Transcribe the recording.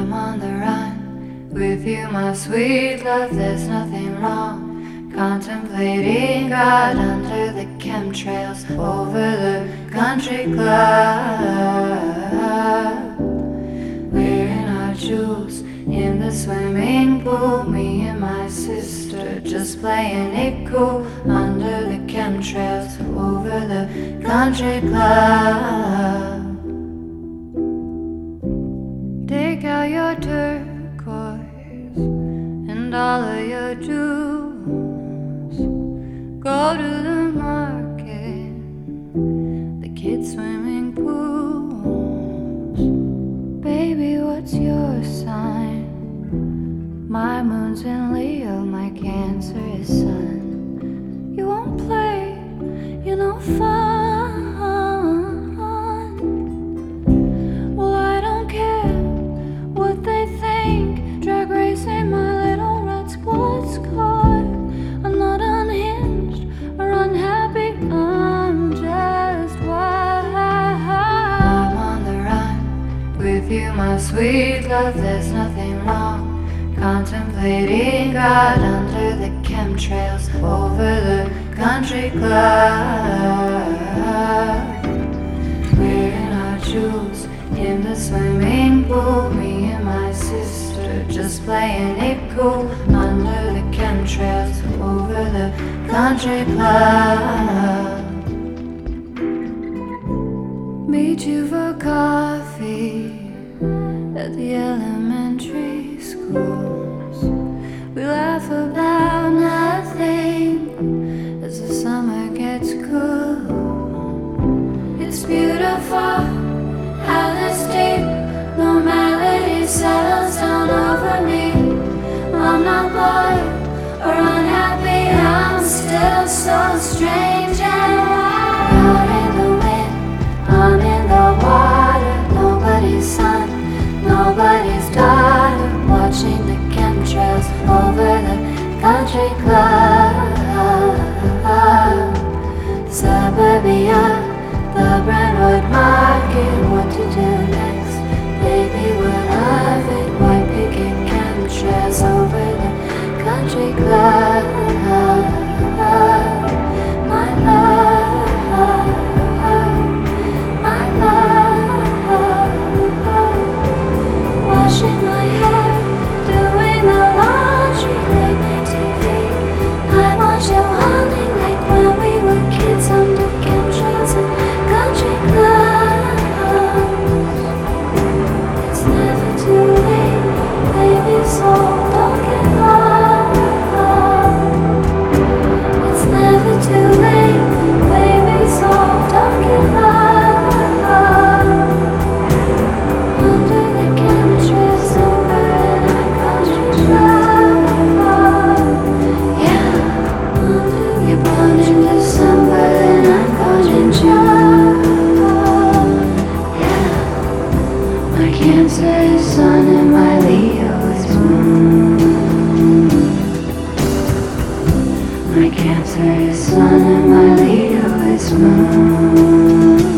I'm on the run with you, my sweet love, there's nothing wrong. Contemplating God under the chemtrails over the country club. Wearing our jewels in the swimming pool, me and my sister just playing it cool under the chemtrails over the country club. Take out your turquoise and all of your jewels. Go to the market, the kids' swimming pools. Baby, what's your sign? My moon's in Leo, my Cancer is Sun. You won't play, you're no fun. Well, I don't care what they think. Drag racing my little red sports car. I'm not unhinged or unhappy, I'm just wild. I'm on the run with you, my sweet love, there's nothing wrong. Contemplating God under the chemtrails over the country club. Wearing our jewels in the swimming pool, me and my sister just playing it cool under the chemtrails over the country club. Meet you for coffee at the elementary schools. We laugh about nothing as the summer gets cool. It's beautiful how this deep normality settles down over me. I'm not bored or unhappy, I'm still so strange and wild. Out in the wind, I'm in the water. Nobody's son, nobody's daughter. Watching the chemtrails over the country club. Suburbia, the Brentwood Market. What to do next? Baby, what of it? White picket chemtrails over the country club. My love, my love. Washing my hair, doing the laundry, late night TV. I watch you hunting like when we were kids under chemtrails and country clubs. It's never too late, baby, so don't give up. It's never too late, baby, so don't give up. Under the chemtrails over in our country club. Yeah, you're born in December in our country club. Yeah, my Cancer is Sun and my Leo is Moon. My Cancer is Sun and my Leo is Moon.